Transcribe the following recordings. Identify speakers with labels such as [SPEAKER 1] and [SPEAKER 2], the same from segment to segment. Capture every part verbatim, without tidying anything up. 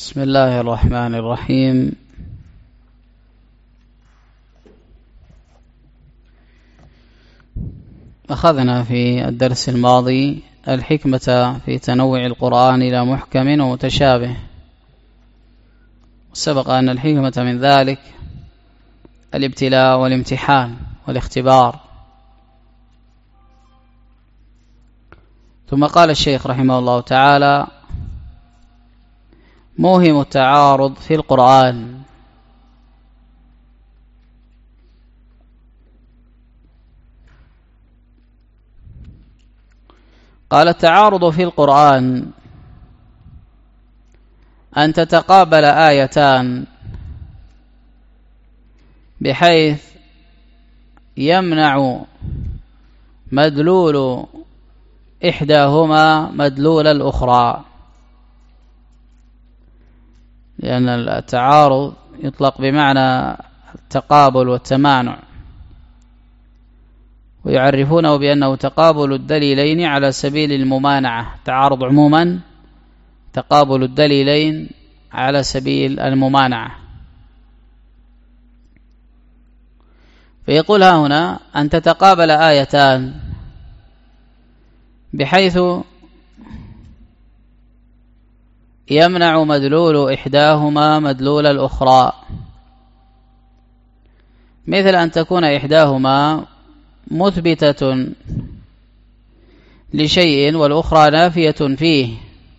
[SPEAKER 1] بسم الله الرحمن الرحيم. أخذنا في الدرس الماضي الحكمة في تنوع القرآن إلى محكم ومتشابه، سبق أن الحكمة من ذلك الابتلاء والامتحان والاختبار. ثم قال الشيخ رحمه الله تعالى: موهم التعارض في القرآن. قال: التعارض في القرآن أن تتقابل آيتان بحيث يمنع مدلول إحداهما مدلول الأخرى، لأن التعارض يطلق بمعنى التقابل والتمانع، ويعرفونه بأنه تقابل الدليلين على سبيل الممانعة. تعارض عموما تقابل الدليلين على سبيل الممانعة. فيقول ها هنا أن تتقابل آيتان بحيث يمنع مدلول إحداهما مدلول الأخرى، مثل أن تكون إحداهما مثبتة لشيء والأخرى نافية فيه،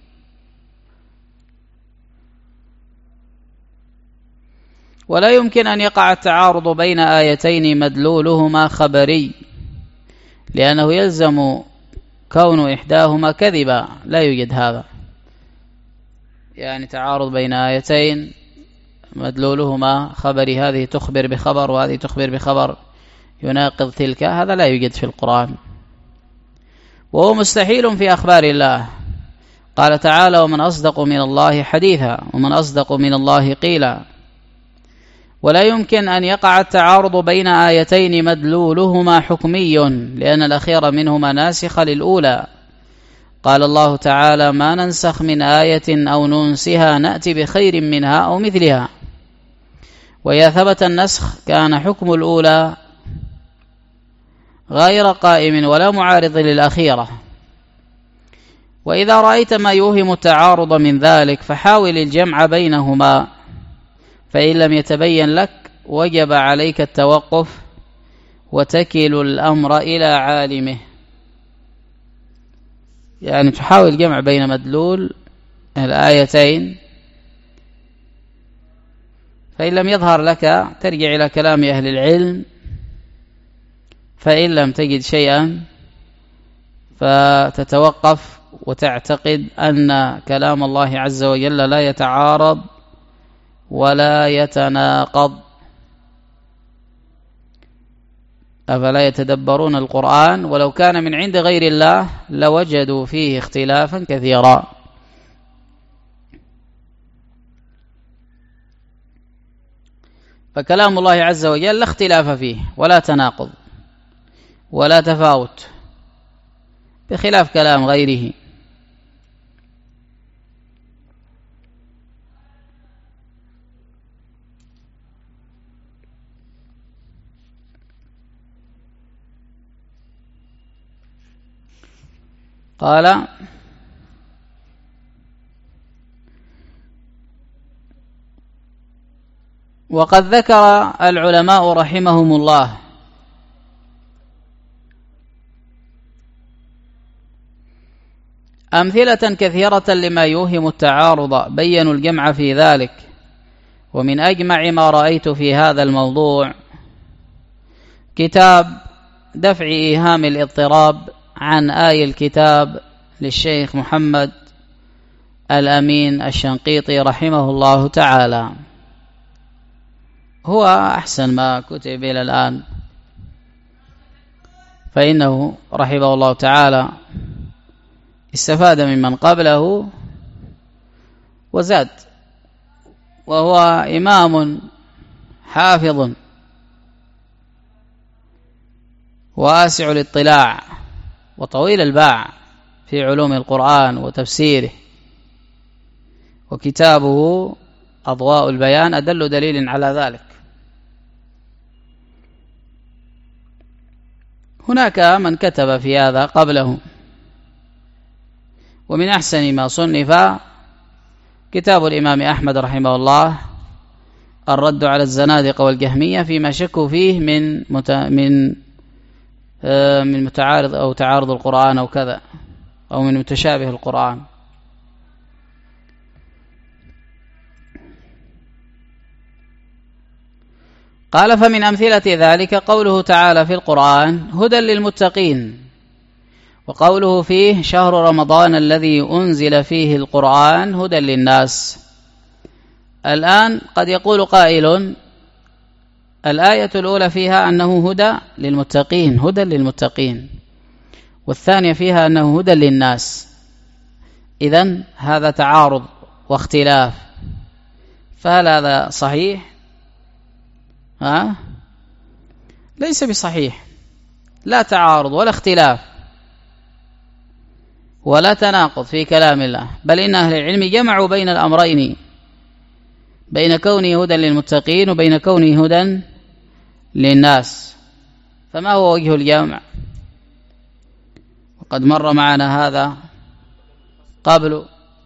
[SPEAKER 1] ولا يمكن أن يقع التعارض بين آيتين مدلولهما خبري، لأنه يلزم كون إحداهما كذبا. لا يوجد هذا، يعني تعارض بين آيتين مدلولهما خبري، هذه تخبر بخبر وهذه تخبر بخبر يناقض تلك، هذا لا يوجد في القرآن، وهو مستحيل في أخبار الله. قال تعالى: ومن أصدق من الله حديثا، ومن أصدق من الله قيلا. ولا يمكن أن يقع التعارض بين آيتين مدلولهما حكمي، لأن الأخير منهما ناسخ للأولى. قال الله تعالى: ما ننسخ من آية أو ننسها نأتي بخير منها أو مثلها. وإذا ثبت النسخ كان حكم الأولى غير قائم ولا معارض للأخيرة. وإذا رأيت ما يوهم التعارض من ذلك فحاول الجمع بينهما، فإن لم يتبين لك وجب عليك التوقف وتكل الأمر إلى عالمه. يعني تحاول جمع بين مدلول الآيتين، فإن لم يظهر لك ترجع إلى كلام أهل العلم، فإن لم تجد شيئا فتتوقف وتعتقد أن كلام الله عز وجل لا يتعارض ولا يتناقض. أفلا يتدبرون القرآن ولو كان من عند غير الله لوجدوا فيه اختلافا كثيرا. فكلام الله عز وجل لا اختلاف فيه ولا تناقض ولا تفاوت، بخلاف كلام غيره. قال: وقد ذكر العلماء رحمهم الله أمثلة كثيرة لما يوهم التعارض، بينوا الجمع في ذلك. ومن أجمع ما رأيت في هذا الموضوع كتاب دفع إيهام الاضطراب عن آي الكتاب للشيخ محمد الأمين الشنقيطي رحمه الله تعالى. هو أحسن ما كتب إلى الآن، فإنه رحمه الله تعالى استفاد ممن قبله وزاد، وهو إمام حافظ واسع الاطلاع وطويل الباع في علوم القرآن وتفسيره، وكتابه أضواء البيان أدل دليل على ذلك. هناك من كتب في هذا قبله، ومن أحسن ما صنف كتاب الإمام أحمد رحمه الله الرد على الزنادقة والجهمية فيما شكوا فيه من من من متعارض أو تعارض القرآن أو كذا، أو من متشابه القرآن. قال: فمن أمثلة ذلك قوله تعالى في القرآن: هدى للمتقين، وقوله فيه: شهر رمضان الذي أنزل فيه القرآن هدى للناس. الآن قد يقول قائل: الآية الأولى فيها أنه هدى للمتقين، هدى للمتقين، والثانية فيها أنه هدى للناس، إذن هذا تعارض واختلاف، فهل هذا صحيح؟ ها؟ ليس بصحيح، لا تعارض ولا اختلاف ولا تناقض في كلام الله، بل إن أهل العلم جمعوا بين الأمرين، بين كونه هدى للمتقين وبين كونه هدى للناس. فما هو وجه الجمع؟ وقد مر معنا هذا قبل.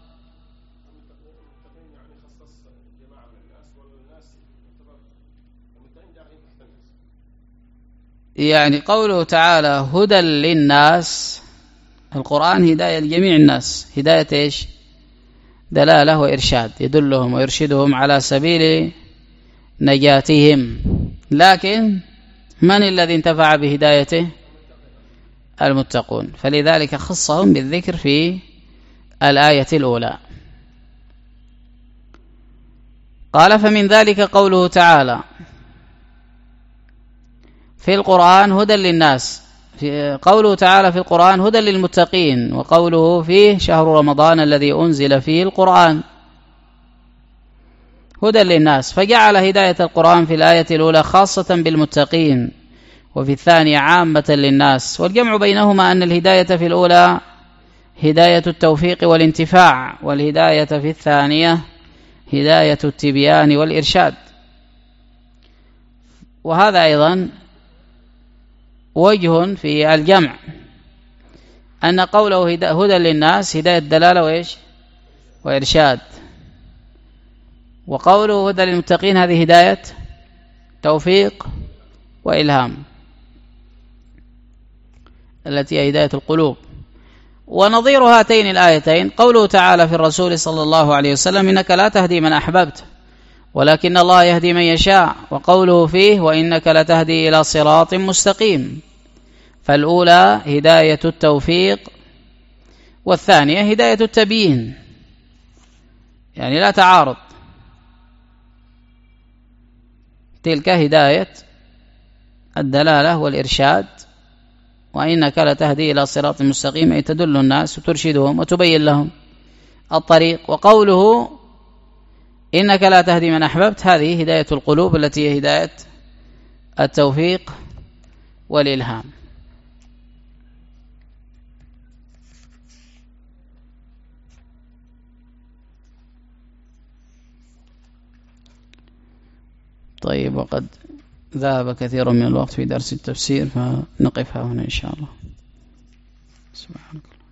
[SPEAKER 1] يعني قوله تعالى هدى للناس، القرآن هداية لجميع الناس، هداية إيش؟ دلالة وإرشاد، يدلهم ويرشدهم على سبيل نجاتهم. لكن من الذي انتفع بهدايته؟ المتقون، فلذلك خصهم بالذكر في الآية الأولى. قال: فمن ذلك قوله تعالى في القرآن هدى للناس، في قوله تعالى في القرآن هدى للمتقين، وقوله فيه شهر رمضان الذي أنزل فيه القرآن هدى للناس، فجعل هداية القرآن في الآية الأولى خاصة بالمتقين، وفي الثانية عامة للناس. والجمع بينهما أن الهداية في الأولى هداية التوفيق والانتفاع، والهداية في الثانية هداية التبيان والإرشاد. وهذا أيضا وجه في الجمع، أن قوله هدى للناس هداية دلالة وإيش؟ وإرشاد، وقوله هدى للمتقين هذه هداية توفيق وإلهام، التي هي هداية القلوب. ونظير هاتين الآيتين قوله تعالى في الرسول صلى الله عليه وسلم: إنك لا تهدي من أحببت ولكن الله يهدي من يشاء، وقوله فيه: وإنك لتهدي إلى صراط مستقيم. فالأولى هداية التوفيق، والثانية هداية التبيين، يعني لا تعارض. تلك هداية الدلالة والإرشاد، وإنك لتهدي إلى صراط مستقيم، أي تدل الناس وترشدهم وتبين لهم الطريق. وقوله إنك لا تهدي من أحببت هذه هداية القلوب، التي هي هداية التوفيق والإلهام. طيب، وقد ذهب كثير من الوقت في درس التفسير، فنقف هنا إن شاء الله. سبحانك.